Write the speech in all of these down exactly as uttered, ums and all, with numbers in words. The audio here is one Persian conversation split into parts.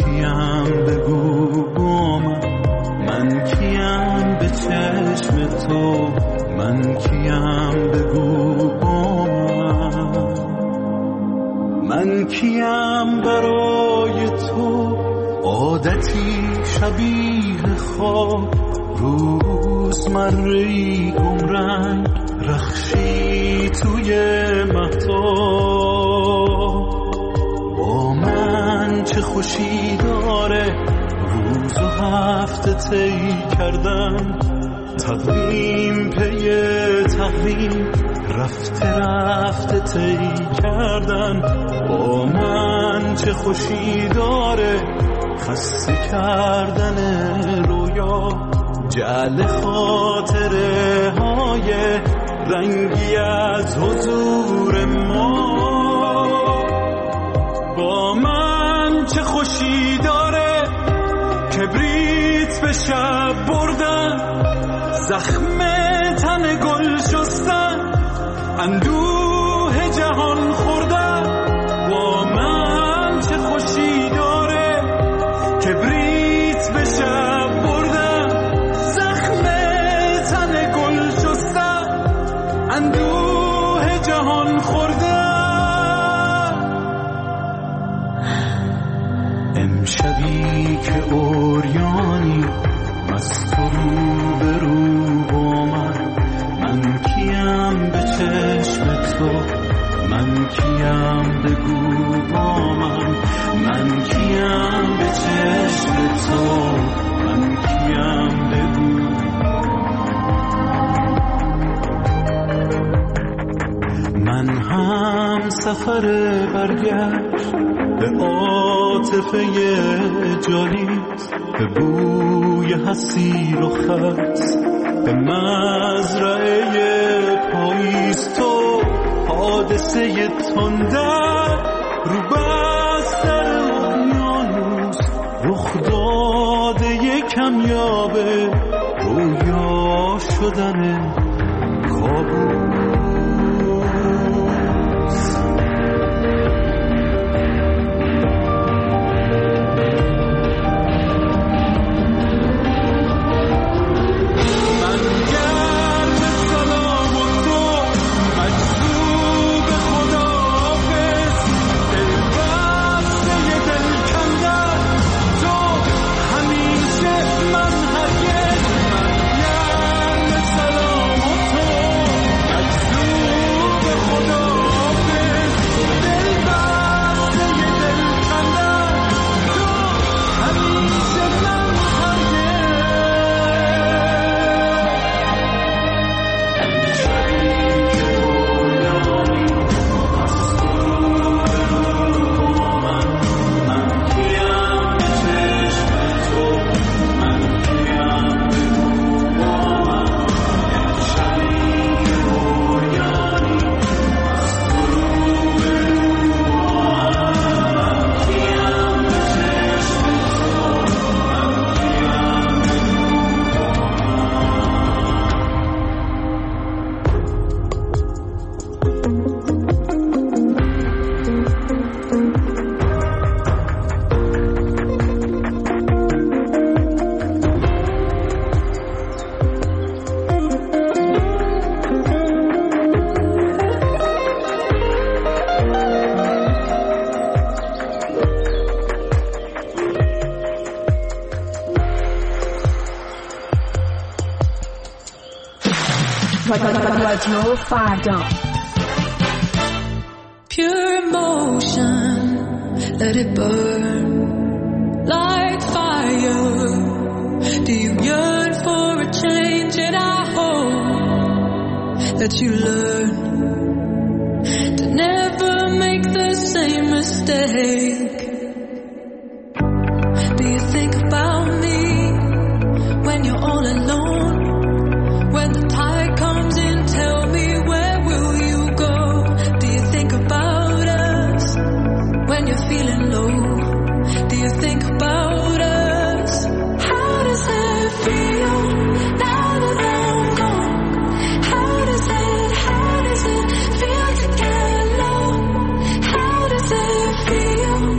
کیم بگو با من، من کیم به چشم تو، من کیم بگو با من، من کیم برای تو عادتی شبیه خواب، روزمره‌ای گمرنگ رخشی توی مهتاب. با من چه خوشی داره روز و هفته طی کردن، تقویم پی تقویم رفته رفته طی کردن. با من چه خوشی داره خسته کردن رویا، جعل خاطره های رنگی از حضور ما. با من چه خوشی داره کبریت به شب بردن، زخم تن گل شستن، اندوه جهان خوردن. با من چه خوشی داره کبریت به شب بردن، زخم تن گل شستن، اندوه جهان خوردن. امشبی که اوریانی مست رو به رو با من، من کیم به چشم تو، من کیم بگو با من، من کیم به چشم تو، من کیم بگو. من هم سفر برگشت به عاطفه جالیت، به بوی حسیر و خس، به مزرعه پاییز تو، حادثه تندر رو بستر اقیانوس، رخ داده کمیابه رویا شدن کابوس. رادیو فردا. Pure emotion, let it burn like fire. Do you yearn for a change? And I hope that you learn to never make the same mistake. Do you think about me when you're all alone? When the tide comes in, tell me, where will you go? Do you think about us when you're feeling low? Do you think about us? How does it feel now that I'm gone? How does it, how does it feel to get low? How does it feel?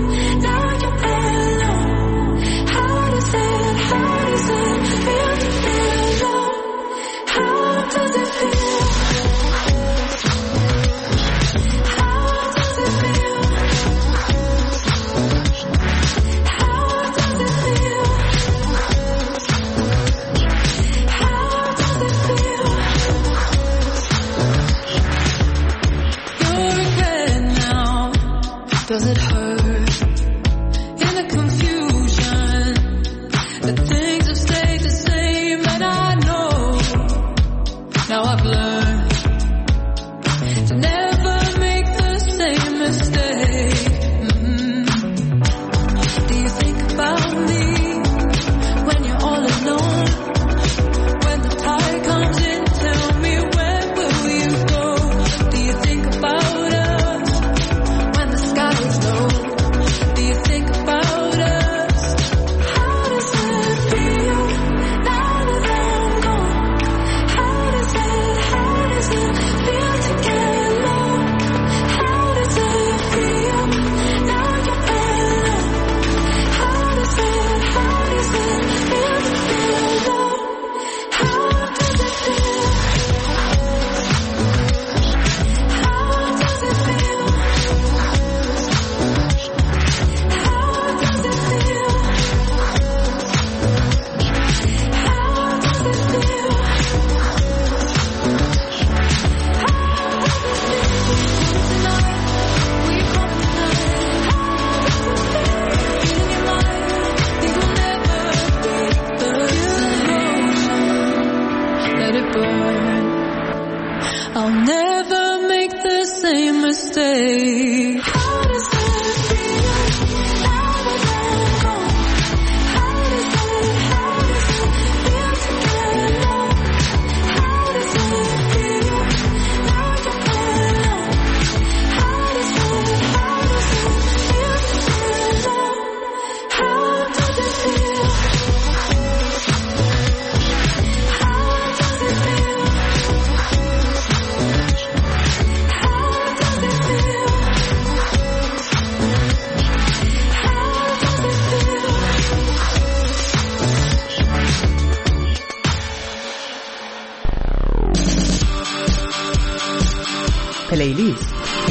پلیلیست.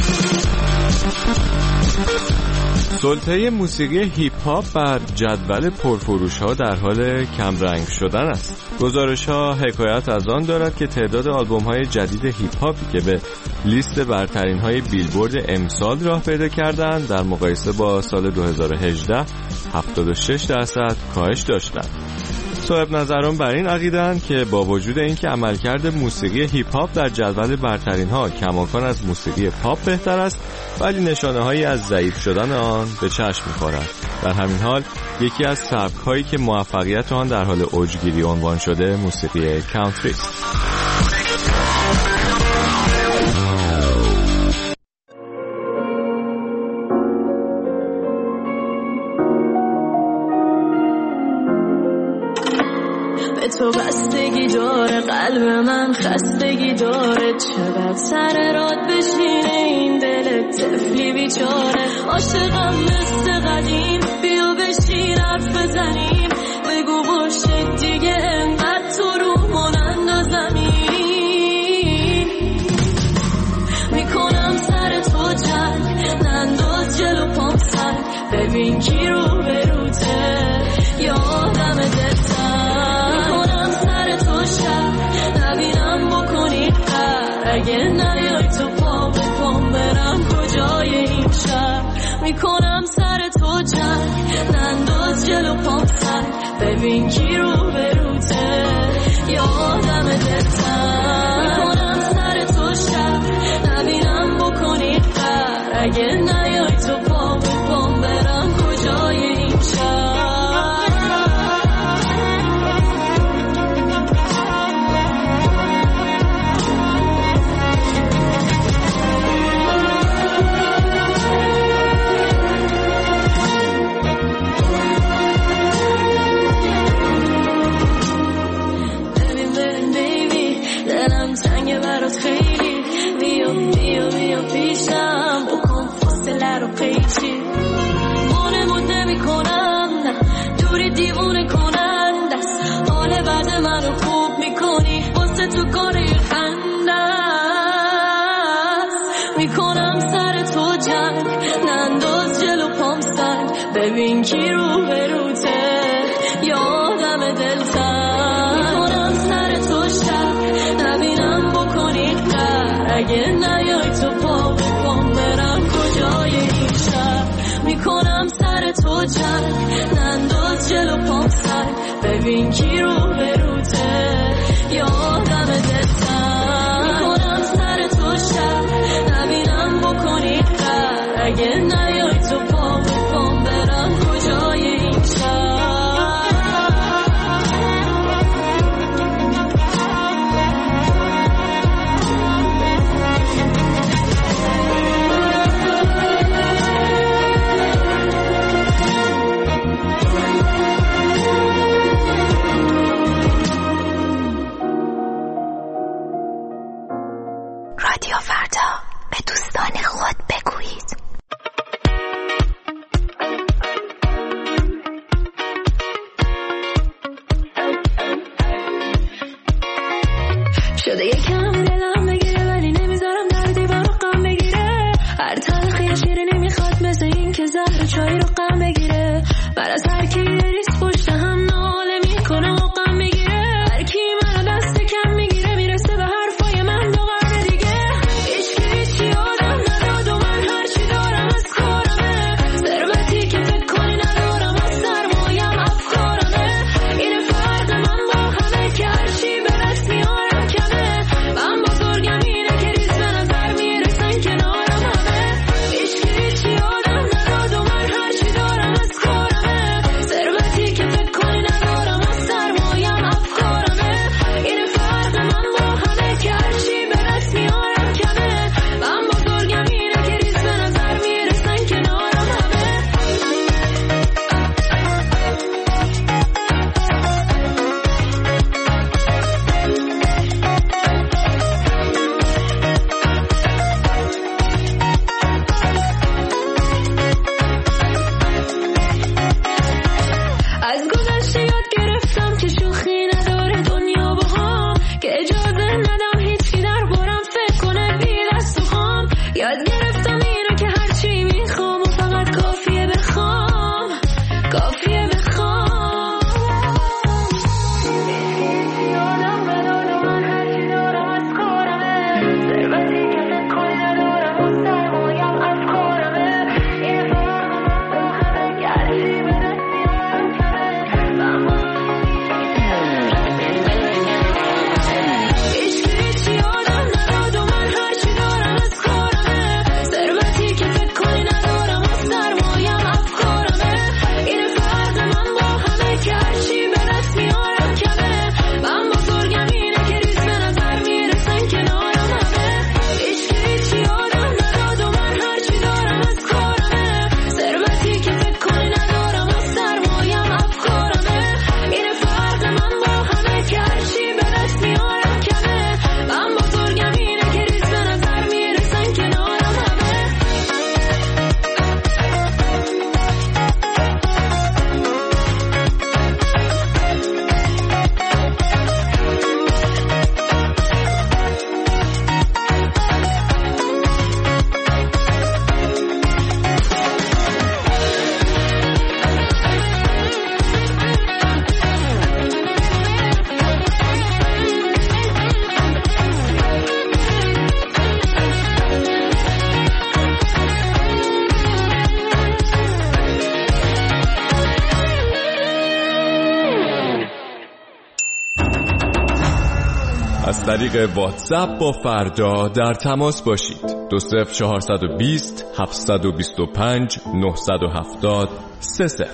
سلطه موسیقی هیپ هاپ بر جدول پرفروش ها در حال کمرنگ شدن است. گزارش ها حکایت از آن دارد که تعداد آلبوم های جدید هیپ هاپی که به لیست برترین های بیلبورد امسال راه پیدا کردند در مقایسه با سال دو هزار و هجده هفتاد و شش درصد کاهش داشتند. صاحب نظران بر این عقیده‌اند که با وجود اینکه عملکرد موسیقی هیپ هاپ در جدول برترین ها کماکان از موسیقی پاپ بهتر است، ولی نشانه‌هایی از ضعیف شدن آن به چشم می‌خورد. در همین حال یکی از سبک‌هایی که موفقیت آن در حال اوجگیری عنوان شده موسیقی کانتری است. تو بستگی داره قلب من، خستگی داره، چقدر سر راد بشینه این دل طفلی بیچاره. عاشقم مثل قدیم، بیا بشین حرف بزنیم، بگو باشه دیگه انقدر تو رومون اندازمین. میکنم سر تو جنگ، ننداز جلو پام سر، ببین کی رو بروته یادم دلتن. نبینم بکنی قر، اگه نیای تو پا به پام برم کجای این شهر. میکنم سر تو جنگ، ننداز جلو پام سر، ببین کی رو بروته یادم دلتن. میکنم سر تو شهر، نبینم بکنی قر، اگه نیای تو پا به پام برم کجای این شهر. خیلی بیا بیا بیا پیشم، بکن فاصله رو قیچی. مانمون نمی کنم نه، دوری دیوونه کنن دست، حال بعد من رو خوب میکنی، واسه تو کاری خنده میکنم سر تو جنگ، ننداز جلو پام سنگ، ببین کی رو بروته یادم دلتن. میکنم سر تو شب، نبینم بکنی قر، اگه نیای تو پا به پام برم کجای این شهر. میکنم سر تو جنگ، ننداز جلو پام سنگ، ببین کی رو بروته یادم دلتن. میکنم سر تو شب، نبینم بکنی قر، اگه نیای تو پا به پام برم کجای این شهر. رادیو فردا، به دوستان خود بگویید. شده یکم دلم بگیره ولی نمیذارم در دیوار رو غم بگیره. هر تلخی شیره نمیخواد مثل این که زهر چای رو غم بگیره. بر از هر کی ریس پشت هم ناله میکنه و غم میگیره. هر کی منو دست کم میگیره میرسه به حرفای من دو قرن دیگه. هیچ کی هیچ کی آدم نداد و من هر چی دارم از کارمه. ثروتی که فکر کنی ندارم از سرمایم افکارمه. این فرق من با همه که هر چی به دست میارم کمه. از طریق واتساپ با فردا در تماس باشید. دو صفر چهارصد و بیست هفتصد و بیست و پنج نهصد و هفتاد سه صفر.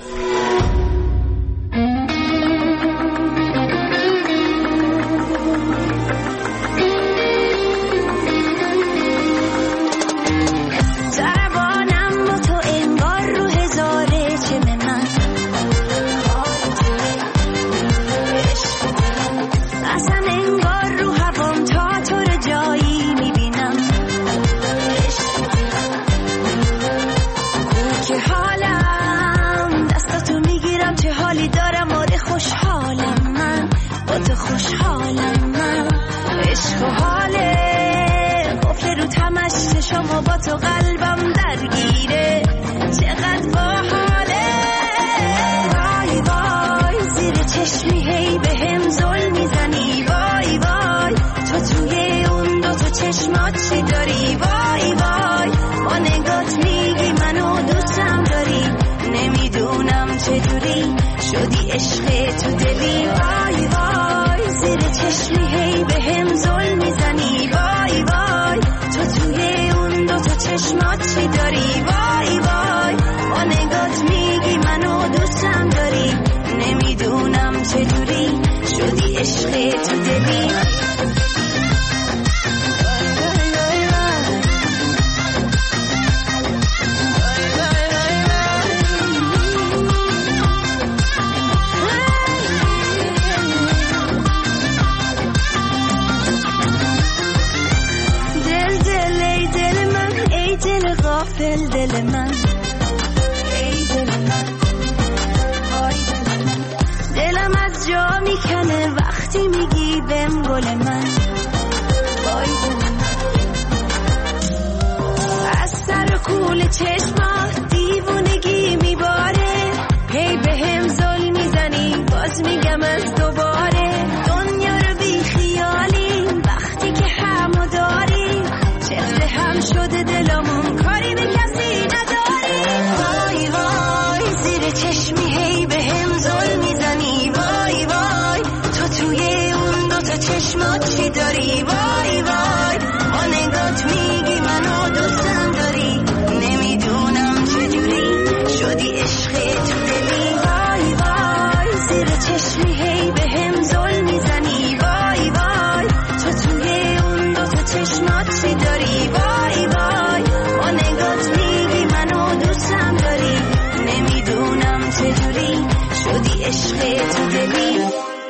خوشحالم من، عشق و حاله قفل رو تمش شما با تو قلبم درگیره، چقدر باحاله. وای وای زیر چشمی هی به هم ظلم میزنی، وای وای تو توی اون دو تا چشمات چی داری، وای وای با نگات میگی منو دوستم داری، نمیدونم چجوری شدی عشق تو دلی. وای وای زیر چشمی هی به هم ظلم میزنی، وای وای تو توی اون دو تا چشمات چی داری، وای وای با نگات میگی منو دوستم داری، نمیدونم چجوری شدی عشق تو دلی. غافل دل من، ای دل من، آی دل من، دلم از جا میکنه وقتی میگی بهم گل من، آی دل من، از سر کول چشمات دیوونگی میباره، هی بهم ظلم میزنی باز میگم از دوباره، دنیا رو بی خیالی وقتی که همو داری، چهره هم شده دلمون کاری به کسی نداری، وای وای زیر چشمی هی به هم ظلم میزنی، وای وای تو توی اون دو تا چشمات چی داری، وای وای با نگات میگی منو دوستم داری، نمیدونم چجوری شدی عشق تو دلی. وای وای زیر چشمی هی به هم ظلم میزنی، وای وای تو توی اون دو تا چشمات چی داری، وای وای با نگات میگی منو دوستم داری، نمیدونم چجوری شدی عشق تو دلی.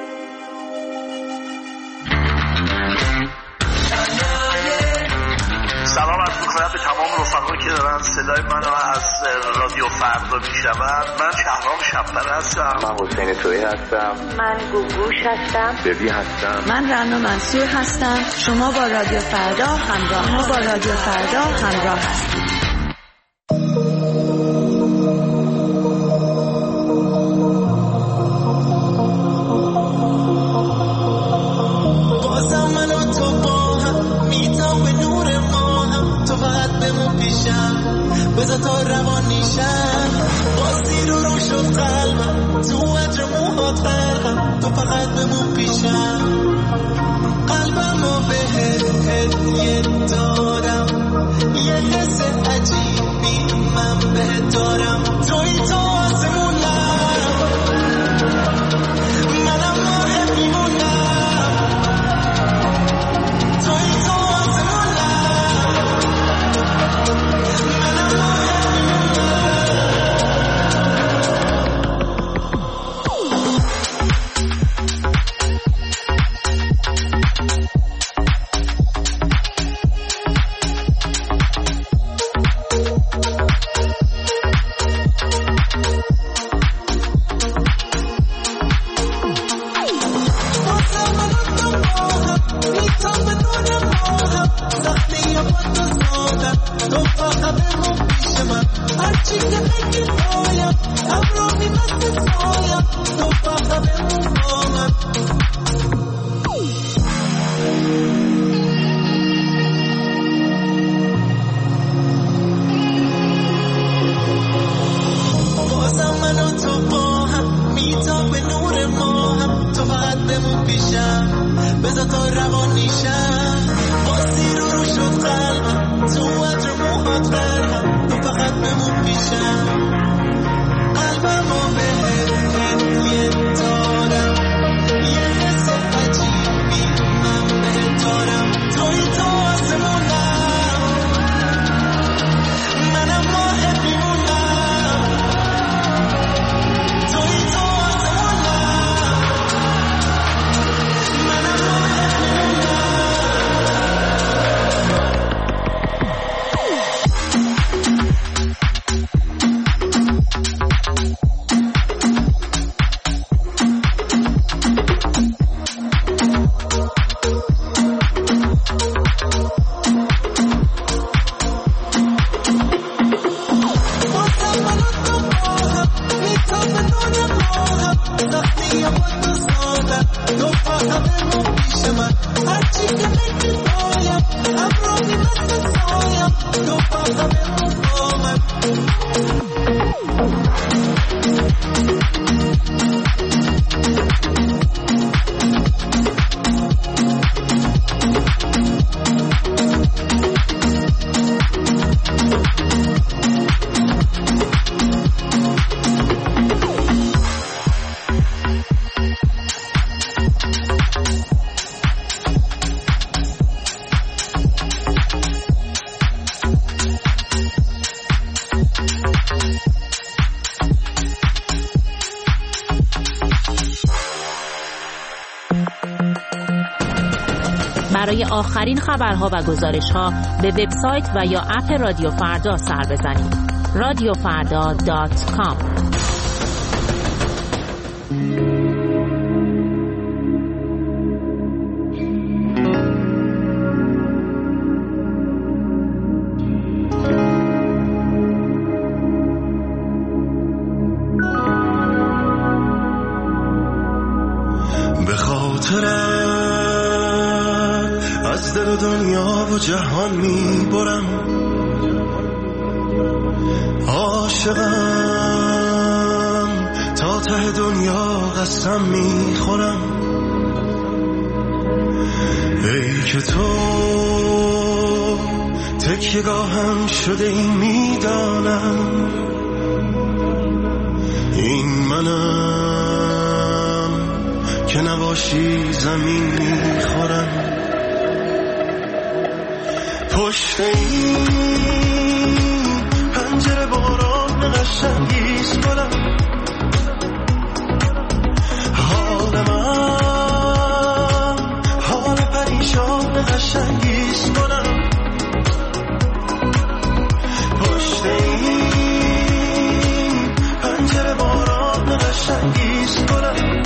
سلام عرض می‌کنم به تمام رفقا که دارن صدای منو از رادیو فردا میشنون. من شهرام شب‌بر هستم. من حسین تویی هستم. من گوگوش هستم. ببی هستم. من رنا منصور هستم. شما با رادیو فردا همراه ما با رادیو فردا همراه هستید. بذار تا روانیشم بازی رو رو شد قلبم، تو وجه موهات غرقم، تو فقط بمون پیشم، قلبم رو بهت هدیه دارم، یه حس عجیبی من بهت دارم، توی تو آسمونم، منم ماه میمونم، توی تو واسه تو روانیشم بازی رو رو شد قلبم تو عطر موهات غرقم تو فقط بمون پیشم قلبم رو بهت هدیه دارم یه حس عجیبی من بهت دارم توی تو آسمونم منم راحت میمونم توی تو آسمونم منم راحت میمونم برای آخرین خبرها و گزارش‌ها به وبسایت و یا اپ رادیو فردا سر بزنید. رادیو فردا دات کام. به خاطرت از دل و دنیا و جهان میبرم عاشقم تا ته دنیا قسم میخورم ای که تو تکیه‌گاهم شده این میدانم این منم که نباشی زمین میخورم پشت این پنجره باران قشنگیست گلم حال من حال پریشان قشنگیست گلم پشت این پنجره باران قشنگیست گلم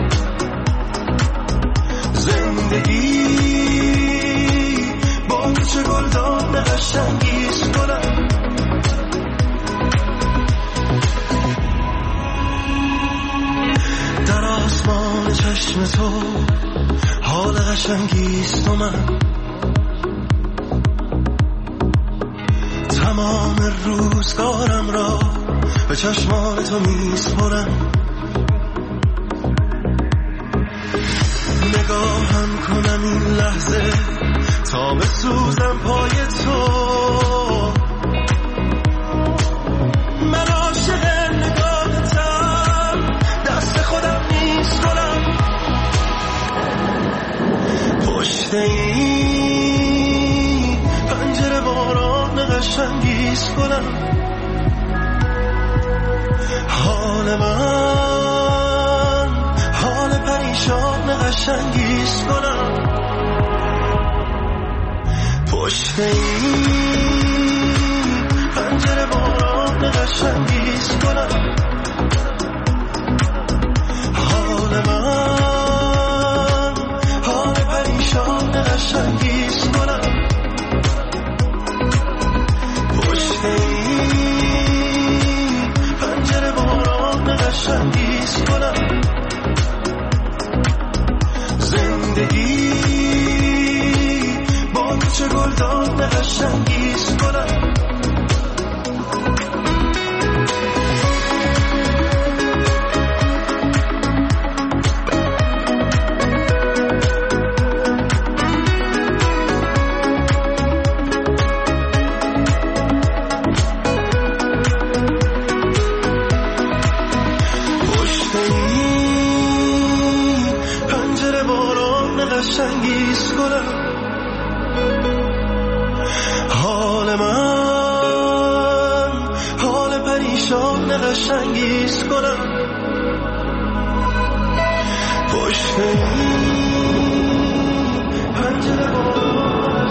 زندگی با چه گلدان قشنگیست گلم در آسمان چشم تو حال قشنگیست و من تمام روزگارم را به چشمان تو میسپرم نگاهم کنم این لحظه تا بسوزم پای تو من عاشق نگاهتم دست خودم نیست گلم پشت این پنجره باران قشنگیست گلم حال من حال پریشان قشنگیست گلم پشت این پنجره باران قشنگیست گلم حال من حال پریشان قشنگیست گلم پشت این پنجره باران قشنگیست گلم زندگی با چه گلدان قشنگیست گلم این پنجره باران قشنگیست گلم حال من حال پریشان قشنگیست گلم پشت این پنجره باران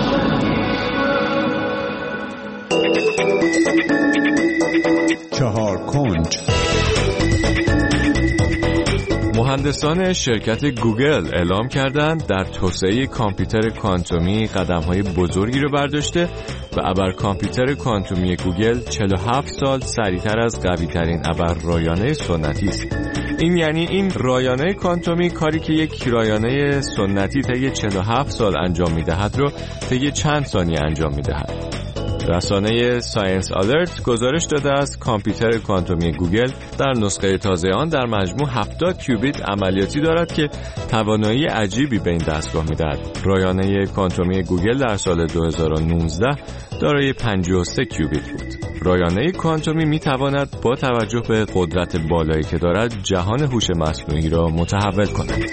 قشنگیست چهار کنج. مهندسان شرکت گوگل اعلام کردند در توسعه کامپیوتر کوانتومی قدم‌های بزرگی رو برداشته و ابر کامپیوتر کوانتومی گوگل چهل و هفت سال سریعتر از قوی‌ترین ابر رایانه سنتی است. این یعنی این رایانه کوانتومی کاری که یک رایانه سنتی طی چهل و هفت سال انجام می‌دهد رو طی چند ثانیه انجام می‌دهد. رسانه ساینس آلرت گزارش داده است کامپیوتر کوانتومی گوگل در نسخه تازه آن در مجموع هفتاد کیوبیت عملیاتی دارد که توانایی عجیبی به این دستگاه می‌دهد. رایانه کوانتومی گوگل در سال دو هزار و نوزده دارای پنجاه و سه کیوبیت بود. رایانه کوانتومی می‌تواند با توجه به قدرت بالایی که دارد جهان هوش مصنوعی را متحول کند.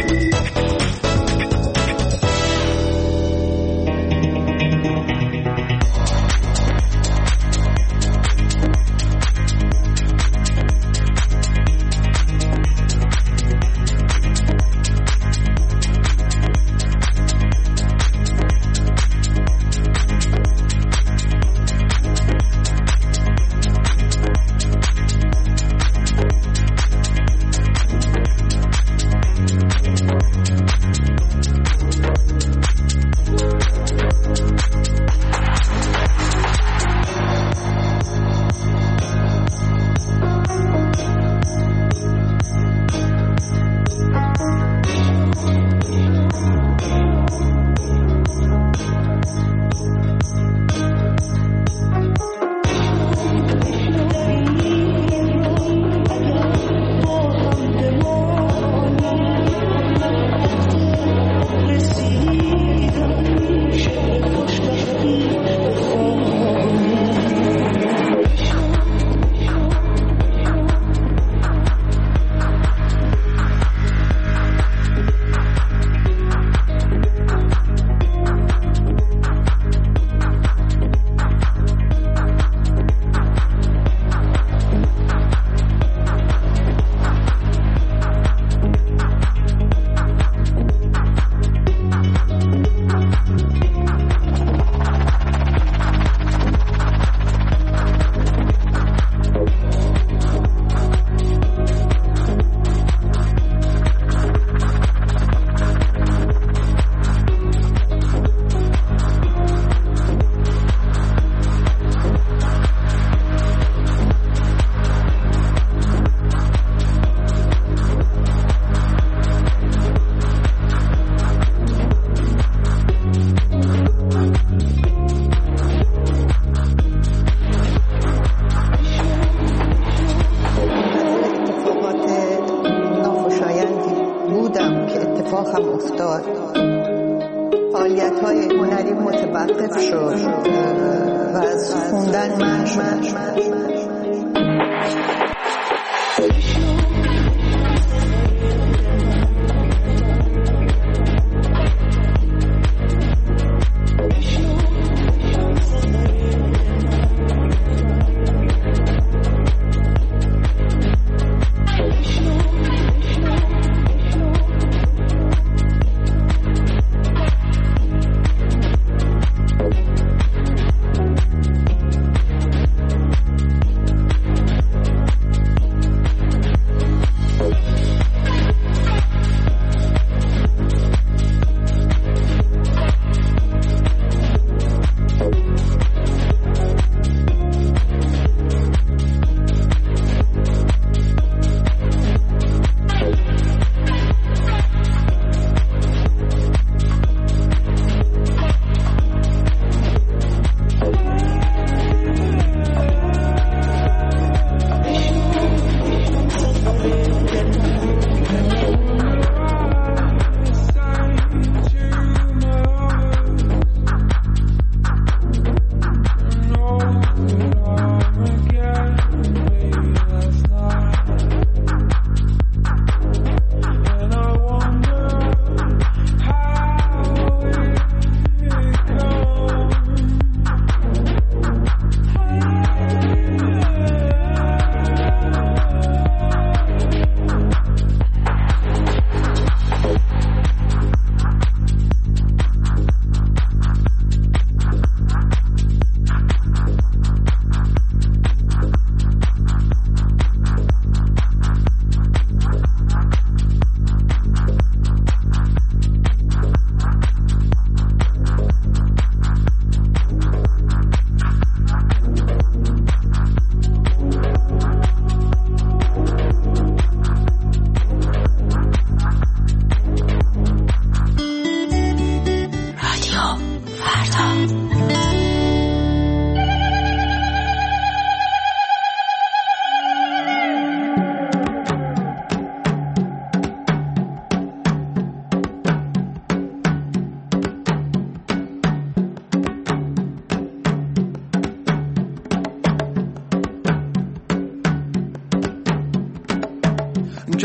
فعالیت‌های هنری متوقف شد و از خوندن منع شد.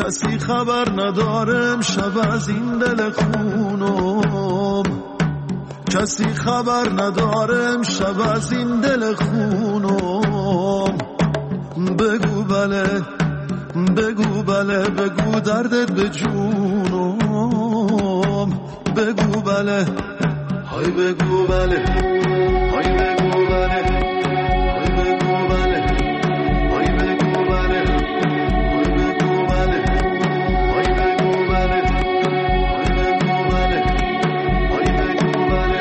کسی خبر ندارم شب از این دل خونم، کسی خبر ندارم شب از این دل خونم. بگو بله بگو بله بگو دردت به جونم، بگو بله های بگو بله های بگو بله های بگو بله های بگو بله های بگو بله های بگو بله های بگو بله های بگو بله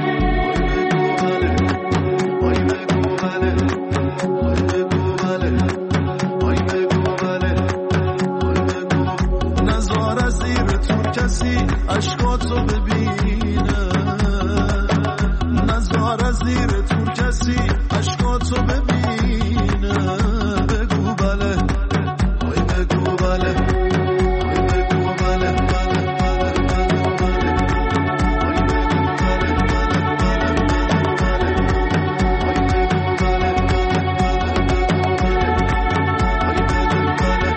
های بگو بله های بگو بله های بگو بله های بگو نزار از زیر تو کسی عشقاتو ببینه، نزار از زیر تو کسی عشقاتو ببینه. بگو بله های بگو بله های بگو بله بله بله بله بله های بگو بله بله بله بله های بگو بله بله های بگو بله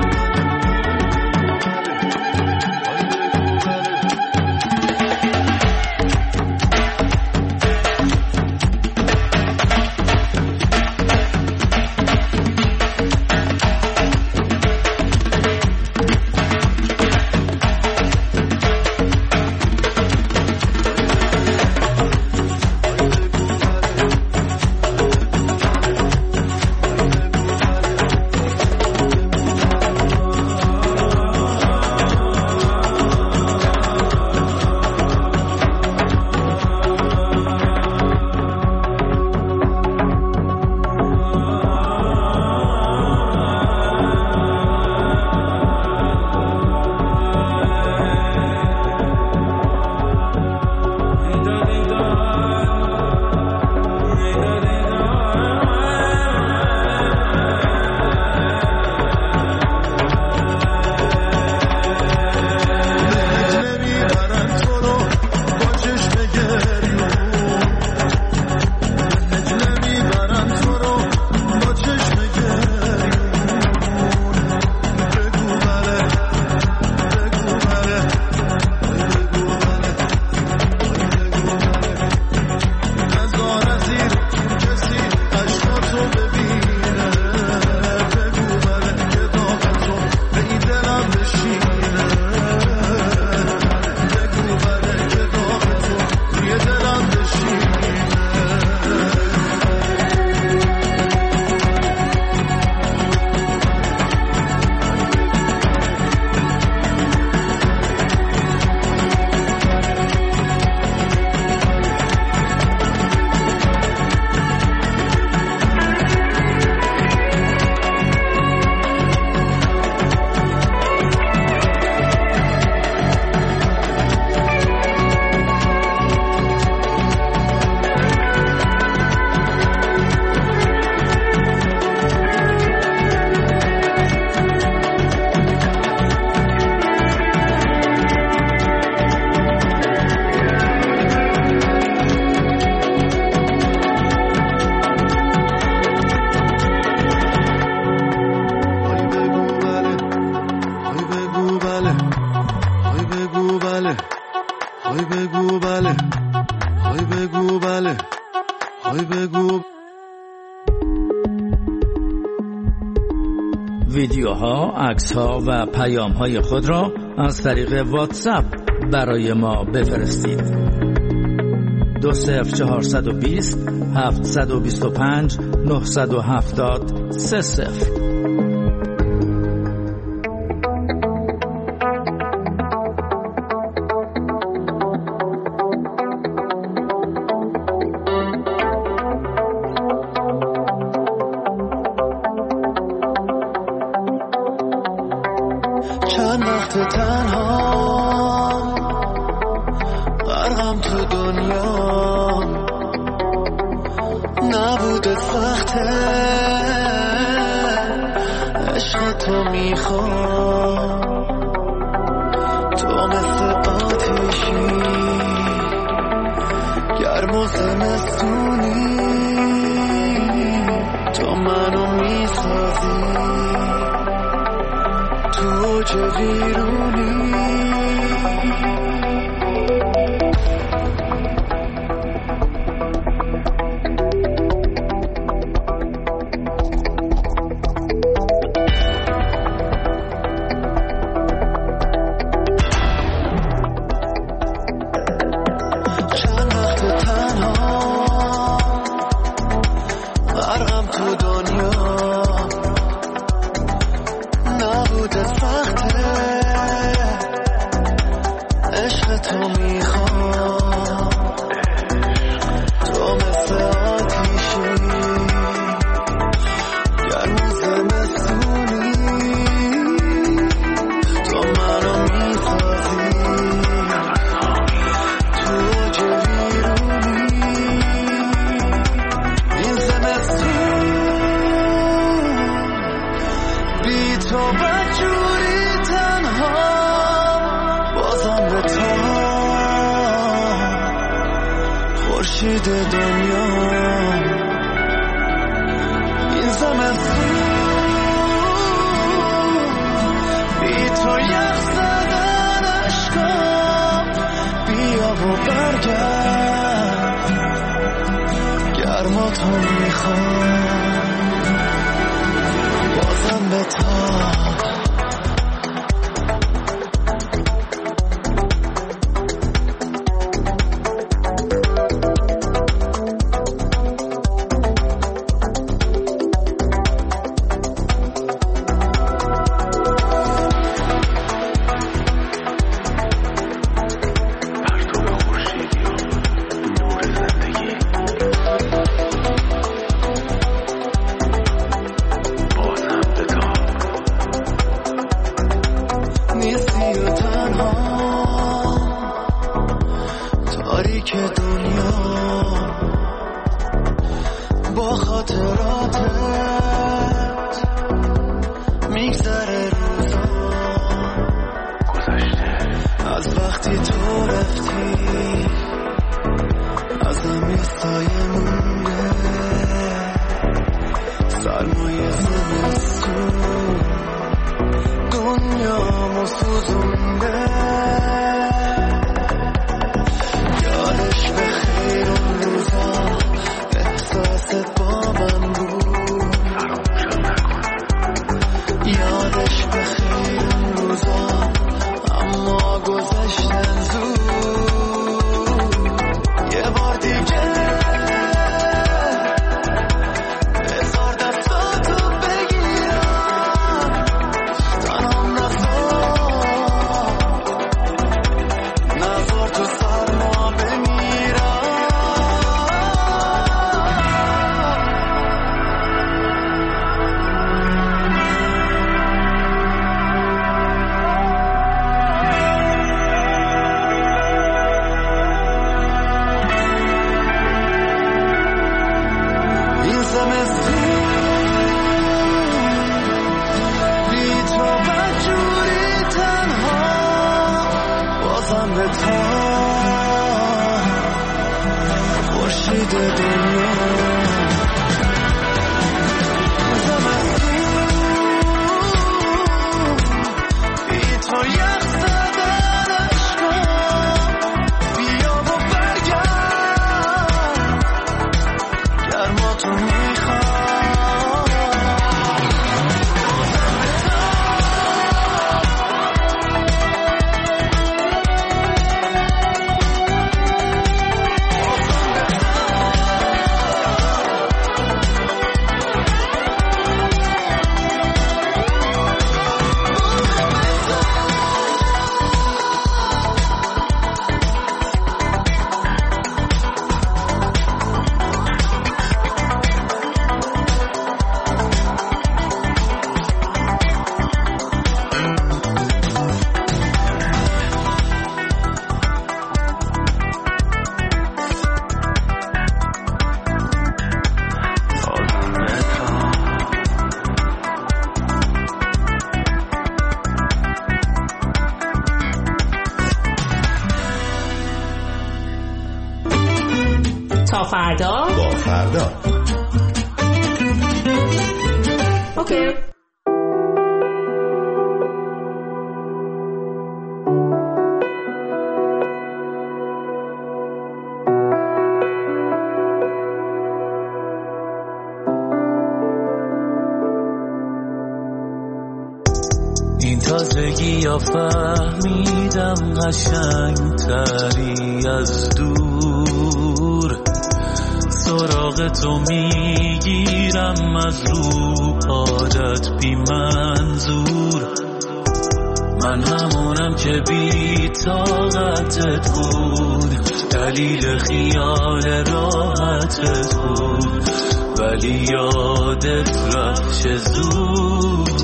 ویدیوها، عکس‌ها و پیام‌های خود را از طریق واتساپ برای ما بفرستید. دو صفر چهارصد و بیست هفتصد و بیست و پنج نهصد و هفتاد سه صفر. چند وقت تنها غرقم تو دنیا، نبوده سخته عشق تو میخوام، تو مثل آتیشی گرم و زمستونی، تو منو میسازی تو چه ویرونی تا فردا با فردا. اوکی. بیا فهمیدم قشنگ تری از دور، سراغ تو میگیرم از رو عادت بی منظور. من همونم که بی طاقتت بود، دلیل خیال راحتت بود، ولی یادت رفت چه زود.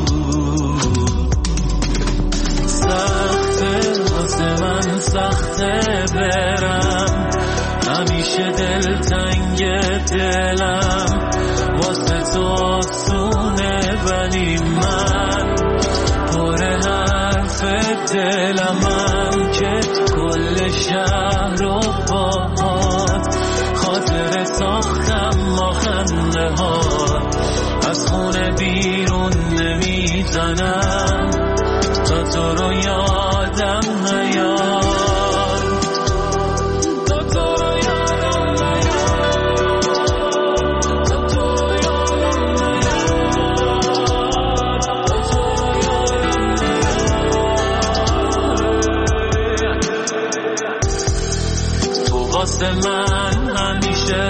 سخته واسه من سخته برم، همیشه دلتنگ دلم، واسه تو آسونه ولی من پر حرف دلمم که کل شهر رو باهات خاطر ساختم ما خنده ها، از خونه بیرون نمیزنم تا تو رو یادم نیاد. واسه من همیشه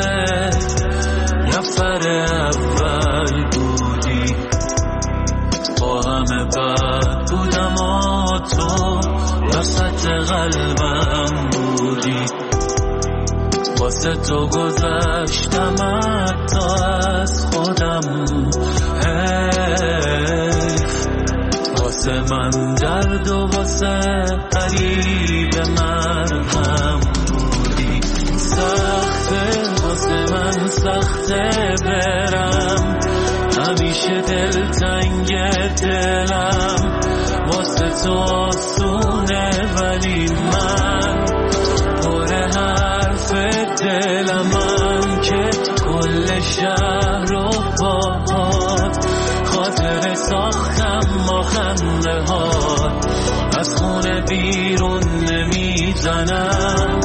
نفر اول بودی، با همه بد بودم و تو وسط قلبم بودی. واسه تو گذشتم حتی از خودم، حیف واسه من درد و واسه قریب مرهم. سخته واسه من سخته برم، همیشه دلتنگ دلم، واسه تو آسونه ولی من پر حرف دلمم که کل شهر رو باهات خاطر ساختم ما خنده ها، از خونه بیرون نمیزنم